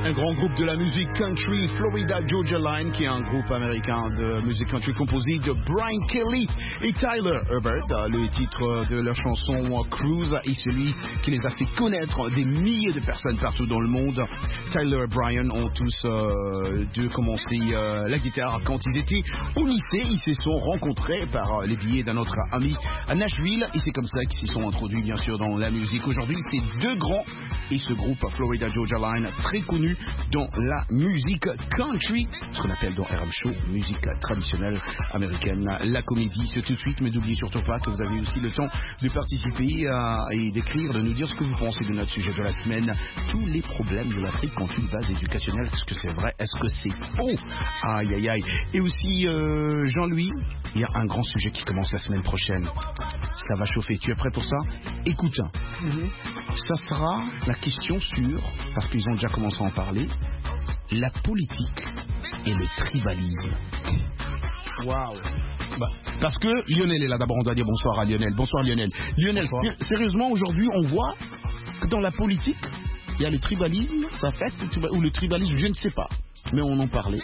Un grand groupe de la musique country, Florida Georgia Line, qui est un groupe américain de musique country composé de Brian Kelly et Tyler Herbert. Le titre de leur chanson Cruise est celui qui les a fait connaître des milliers de personnes partout dans le monde. Tyler et Brian ont tous dû commencer la guitare quand ils étaient au lycée. Ils se sont rencontrés par les billets d'un autre ami à Nashville et c'est comme ça qu'ils se sont introduits bien sûr dans la musique. Aujourd'hui, c'est deux grands et ce groupe Florida Georgia Line, très connu dans la musique country, ce qu'on appelle dans RM Show, musique traditionnelle américaine. La comédie, c'est tout de suite, mais n'oubliez surtout pas que vous avez aussi le temps de participer et d'écrire, de nous dire ce que vous pensez de notre sujet de la semaine. Tous les problèmes de l'Afrique ont une base éducationnelle. Est-ce que c'est vrai? Est-ce que c'est faux? Aïe, aïe, aïe. Et aussi, Jean-Louis, il y a un grand sujet qui commence la semaine prochaine. Ça va chauffer. Tu es prêt pour ça? Écoute, ça sera la question sur, parce qu'ils ont déjà commencé à en parler, la politique et le tribalisme. Waouh! Parce que Lionel est là. D'abord, on doit dire bonsoir à Lionel. Bonsoir Lionel. Lionel, sérieusement, aujourd'hui, on voit que dans la politique, il y a le tribalisme, ou le tribalisme, je ne sais pas. Mais on en parlait.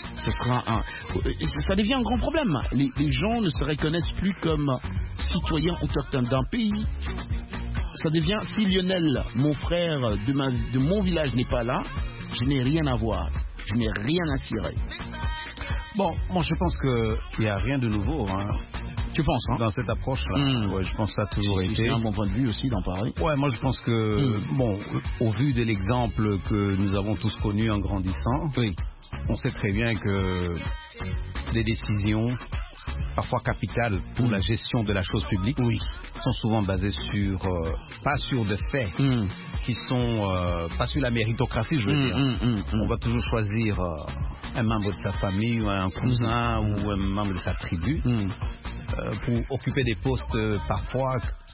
Ça devient un grand problème. Les gens ne se reconnaissent plus comme citoyens autochtones d'un pays. Ça devient, si Lionel, mon frère de mon village n'est pas là, je n'ai rien à voir. Je n'ai rien à cirer. Bon, moi je pense qu'il n'y a rien de nouveau. Hein. Tu penses, hein? Dans cette approche-là. Ouais, je pense que ça a toujours été. C'est un bon point de vue aussi d'en parler. Ouais, moi je pense que, bon, au vu de l'exemple que nous avons tous connu en grandissant, on sait très bien que des décisions, parfois capitales pour la gestion de la chose publique, sont souvent basées sur, pas sur des faits, qui sont, pas sur la méritocratie, je veux dire. On va toujours choisir un membre de sa famille, ou un cousin, ou un membre de sa tribu, pour occuper des postes parfois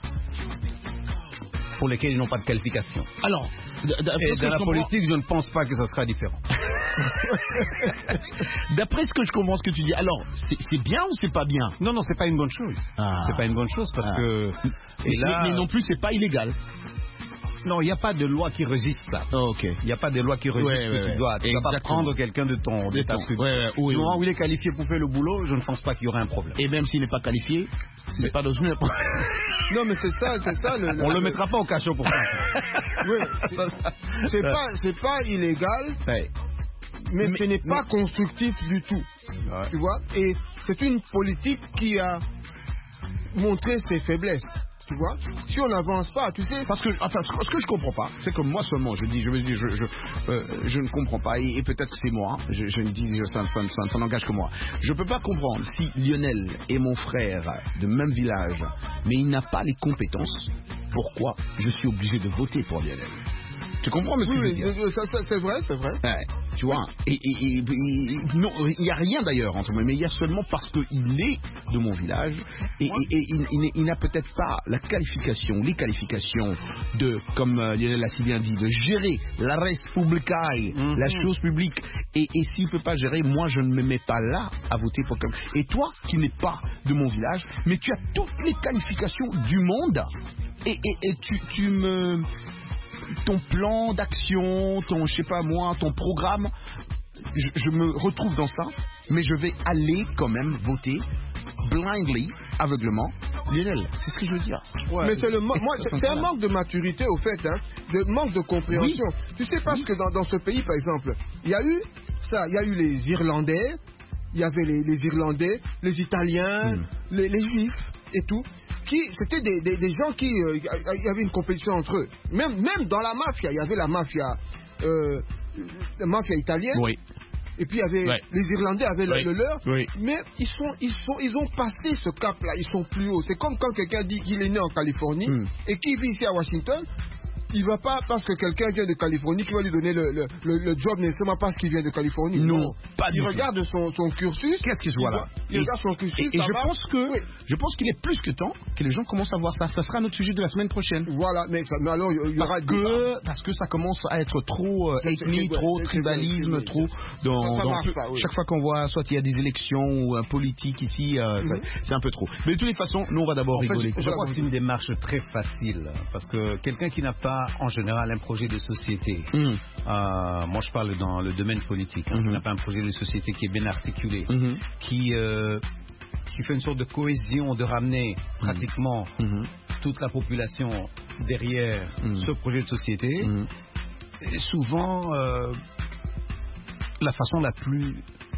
pour lesquels ils n'ont pas de qualification. Alors, dans la politique, je ne pense pas que ça sera différent. D'après ce que je comprends, ce que tu dis, alors, c'est bien ou c'est pas bien? Non, c'est pas une bonne chose. C'est pas une bonne chose parce que... Mais non plus, c'est pas illégal. Non, il n'y a pas de loi qui régisse ça. Il n'y a pas de loi qui régisse que tu dois pas prendre quelqu'un de ta tribu. Du moment où il est qualifié pour faire le boulot, je ne pense pas qu'il y aurait un problème. Et même s'il n'est pas qualifié, c'est pas dans une... Non, mais c'est ça. On le mettra pas au cachot pour ça. C'est pas illégal, mais ce n'est pas constructif du tout. Tu vois? Et c'est une politique qui a montré ses faiblesses. Tu vois, si on n'avance pas, tu sais. Parce que, ce que je comprends pas, c'est que moi seulement, je ne comprends pas, et peut-être que c'est moi, je me dis, ça n'engage que moi. Je peux pas comprendre si Lionel est mon frère de même village, mais il n'a pas les compétences, pourquoi je suis obligé de voter pour Lionel? Tu comprends ce que je veux dire? C'est vrai. Ouais, tu vois, non, il n'y a rien d'ailleurs entre moi, mais il y a seulement parce qu'il est de mon village et il n'a peut-être pas la qualification, les qualifications de, comme Lionel l'a si bien dit, de gérer la res publicae, la chose publique. Et s'il ne peut pas gérer, moi je ne me mets pas là à voter pour quelqu'un. Et toi, qui n'es pas de mon village, mais tu as toutes les qualifications du monde et tu me... Ton plan d'action, je sais pas moi, ton programme, je me retrouve dans ça, mais je vais aller quand même voter blindly, aveuglement, Lionel. C'est ce que je veux dire. Ouais. Mais c'est un manque de maturité au fait, de manque de compréhension. Oui. Tu sais parce que dans ce pays, par exemple, il y a eu les Irlandais, il y avait les Irlandais, les Italiens, les Juifs et tout. C'était des gens qui il y avait une compétition entre eux. Même dans la mafia, il y avait la mafia italienne. Oui. Et puis il y avait les Irlandais avaient le leur. Oui. Mais ils ont passé ce cap-là. Ils sont plus hauts. C'est comme quand quelqu'un dit qu'il est né en Californie et qui vit ici à Washington. Il ne va pas parce que quelqu'un vient de Californie qui va lui donner le job nécessairement parce qu'il vient de Californie. Non, pas du tout. Il regarde son cursus. Qu'est-ce qu'il voit là? Il regarde son cursus. Et je pense qu'il est plus que temps que les gens commencent à voir ça. Ça sera notre sujet de la semaine prochaine. Voilà, mais alors il y aura parce que ça commence à être trop ethnique, trop tribalisme, trop chaque fois qu'on voit soit il y a des élections ou un politique ici, c'est un peu trop. Mais de toutes les façons, nous on va d'abord rigoler. Je crois que c'est une démarche très facile parce que quelqu'un qui n'a pas pas en général un projet de société. Moi, je parle dans le domaine politique. On n'a pas un projet de société qui est bien articulé, qui fait une sorte de cohésion, de ramener pratiquement toute la population derrière ce projet de société. Et souvent, la façon la plus,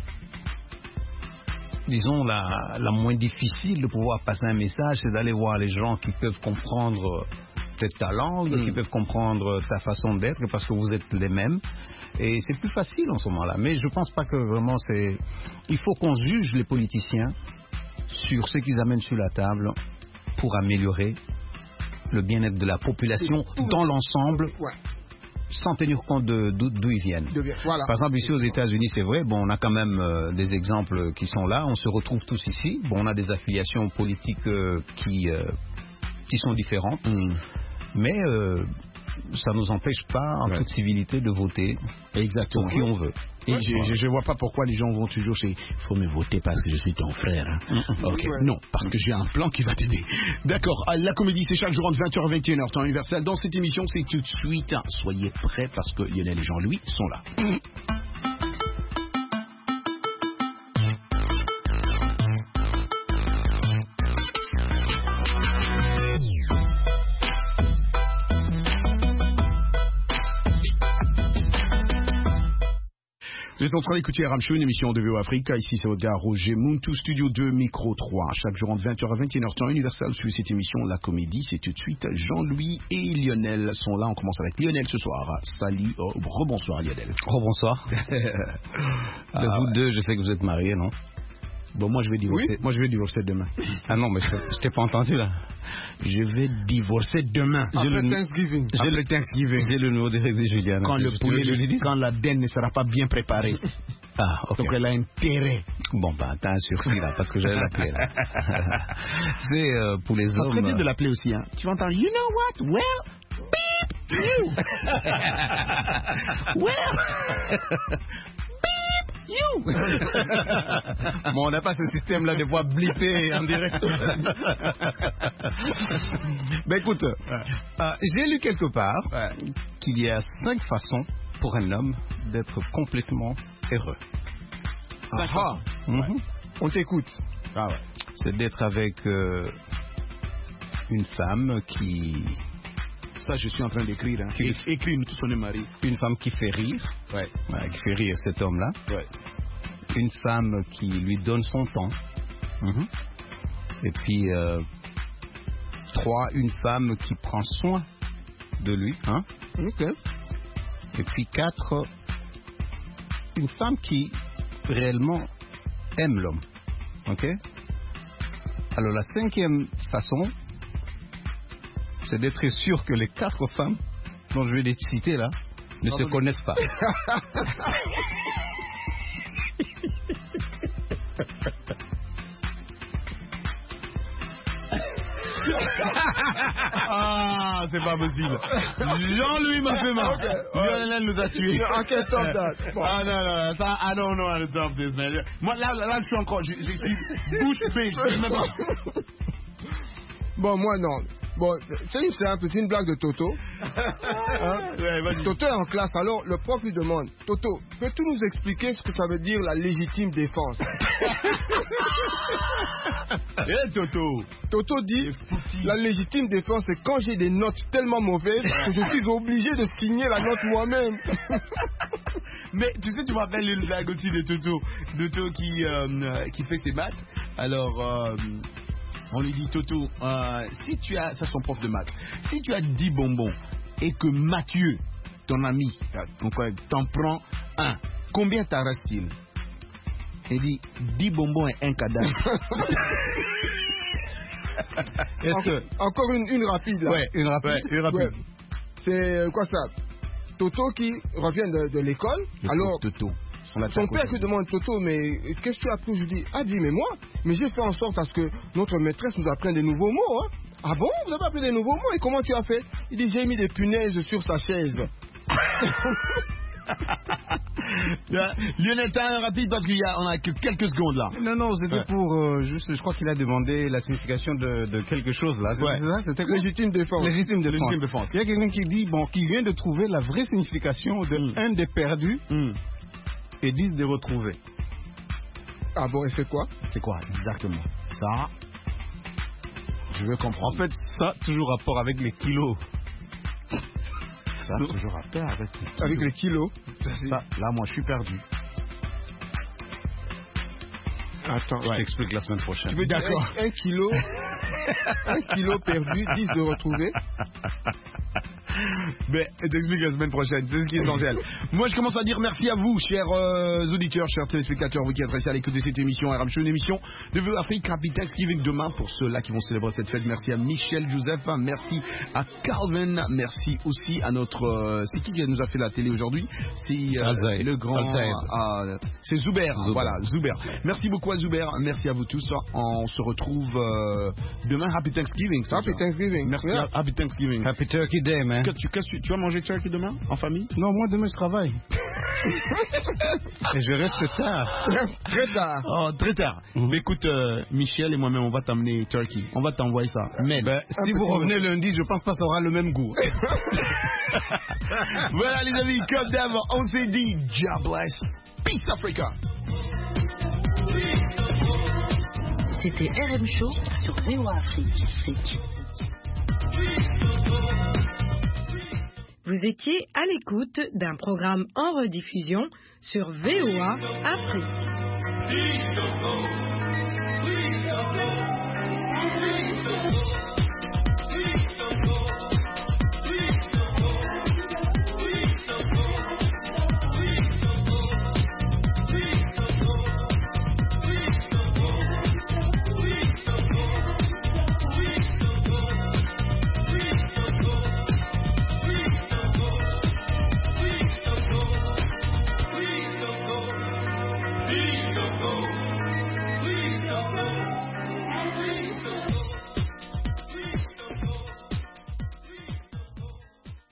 disons, la moins difficile de pouvoir passer un message, c'est d'aller voir les gens qui peuvent comprendre peut-être ta langue, qui peuvent comprendre ta façon d'être, parce que vous êtes les mêmes. Et c'est plus facile en ce moment-là. Mais je ne pense pas que vraiment c'est... Il faut qu'on juge les politiciens sur ce qu'ils amènent sur la table pour améliorer le bien-être de la population dans l'ensemble, sans tenir compte d'où ils viennent. Voilà. Par exemple, ici aux États-Unis, c'est vrai, bon, on a quand même des exemples qui sont là, on se retrouve tous ici. Bon, on a des affiliations politiques qui sont différentes, mais ça ne nous empêche pas, en toute civilité, de voter pour qui on veut. Et je ne vois pas pourquoi les gens vont toujours chez... Il faut me voter parce que je suis ton frère. Hein. Ok. Non, parce que j'ai un plan qui va t'aider. D'accord. La comédie, c'est chaque jour entre 20h et 21h, temps universel. Dans cette émission, c'est tout de suite. Soyez prêts parce que Lionel et Jean-Louis sont là. Vous êtes en train d'écouter RM Show, une émission de VO Africa. Ici, c'est votre gars Roger Muntu, studio 2, micro 3. Chaque jour entre 20h et 21h, temps universel. Sur cette émission, la comédie, c'est tout de suite. Jean-Louis et Lionel sont là. On commence avec Lionel ce soir. Salut, rebonsoir Lionel. Rebonsoir. Vous deux, je sais que vous êtes mariés, non? Bon, moi je vais divorcer. Oui. Moi je vais divorcer demain. Ah non, mais je t'ai pas entendu là. Je vais divorcer demain. Après Thanksgiving. J'ai le Thanksgiving. J'ai le numéro de Juliane. Quand le poulet, quand la denne ne sera pas bien préparée. Ah, ok. Donc elle a intérêt. Bon, bah t'as un sursis là, parce que j'allais l'appeler là. C'est pour les hommes. Ça serait bien de l'appeler aussi, hein. Tu vas entendre, you know what? Well, beep, you. Well. You. Bon, on n'a pas ce système-là de pouvoir blipper en direct. Ben écoute, j'ai lu quelque part qu'il y a 5 façons pour un homme d'être complètement heureux. On t'écoute. C'est d'être avec une femme qui... Ça, je suis en train d'écrire. Hein. Écris, nous tous on est mariés. Une femme qui fait rire. Qui fait rire cet homme-là. Une femme qui lui donne son temps. Et puis, 3, une femme qui prend soin de lui. Hein. Et puis 4, une femme qui réellement aime l'homme. Ok. Alors la 5e façon, c'est d'être sûr que les 4 femmes dont je vais les citer là ne se connaissent pas. Ah, c'est pas possible. Jean-Louis m'a fait mal. Lionel nous a tués. Ah non, ça, I don't know how to stop this, man. Moi, là, je suis encore, je suis bouche bée. Bon, moi, non. Bon, c'est une blague de Toto. Toto est en classe, alors le prof lui demande, Toto, peux-tu nous expliquer ce que ça veut dire la légitime défense? Toto dit, la légitime défense, c'est quand j'ai des notes tellement mauvaises que je suis obligé de signer la note moi-même. Mais tu sais, tu me rappelles une blague aussi de Toto qui fait ses maths. Alors... on lui dit, Toto, si tu as, ça c'est son prof de maths, si tu as 10 bonbons et que Mathieu, ton ami, t'en prend un, combien t'en reste-t-il? Il dit, 10 bonbons et un cadavre. Encore une rapide là. Une rapide. C'est quoi ça? Toto qui revient de l'école. Alors, Toto. Son père lui demande, Toto, mais qu'est-ce que tu as appris? Je dis, mais moi, mais j'ai fait en sorte à ce que notre maîtresse nous apprenne des nouveaux mots. Hein. Ah bon? Vous avez appris des nouveaux mots? Et comment tu as fait? Il dit, j'ai mis des punaises sur sa chaise. Lionel, t'as un rapide parce qu'on a que quelques secondes là. Non, c'était pour juste, je crois qu'il a demandé la signification de quelque chose là. C'était légitime défense. Légitime défense. Il y a quelqu'un qui dit, qui vient de trouver la vraie signification de un des perdus et 10 des retrouvés. Ah bon, et c'est quoi? C'est quoi exactement? Ça, je veux comprendre. En fait, ça, toujours rapport avec les kilos. Ça, toujours rapport avec les kilos. Ça, là, moi, je suis perdu. Attends, je t'explique la semaine prochaine. Tu veux dire 1 kilo, 1 kilo perdu, 10 de retrouvé. Mais t'expliques la semaine prochaine, c'est ce qui est essentiel. Moi je commence à dire merci à vous, chers auditeurs, chers téléspectateurs, vous qui êtes restés à l'écoute de cette émission RM Show, une émission de Vœux Afrique, Happy Thanksgiving demain pour ceux-là qui vont célébrer cette fête. Merci à Michel Joseph, merci à Calvin, merci aussi à notre... c'est qui nous a fait la télé aujourd'hui? C'est le grand... c'est Zuber, voilà, Zuber. Merci beaucoup à Zuber, merci à vous tous. On se retrouve demain. Happy Thanksgiving. Happy Thanksgiving. Merci, Happy Thanksgiving. Happy Turkey Day, man. Tu vas manger turkey demain en famille? Non, moi demain je travaille. Et je reste tard. Très tard. Oh, très tard. Mais écoute, Michel et moi-même, on va t'amener turkey. On va t'envoyer ça. Mais si vous revenez lundi, je pense pas que ça aura le même goût. Voilà les amis, comme d'hab, on s'est dit, God bless. Peace Africa. C'était RM Show sur VOA Afrique. Vous étiez à l'écoute d'un programme en rediffusion sur VOA Afrique.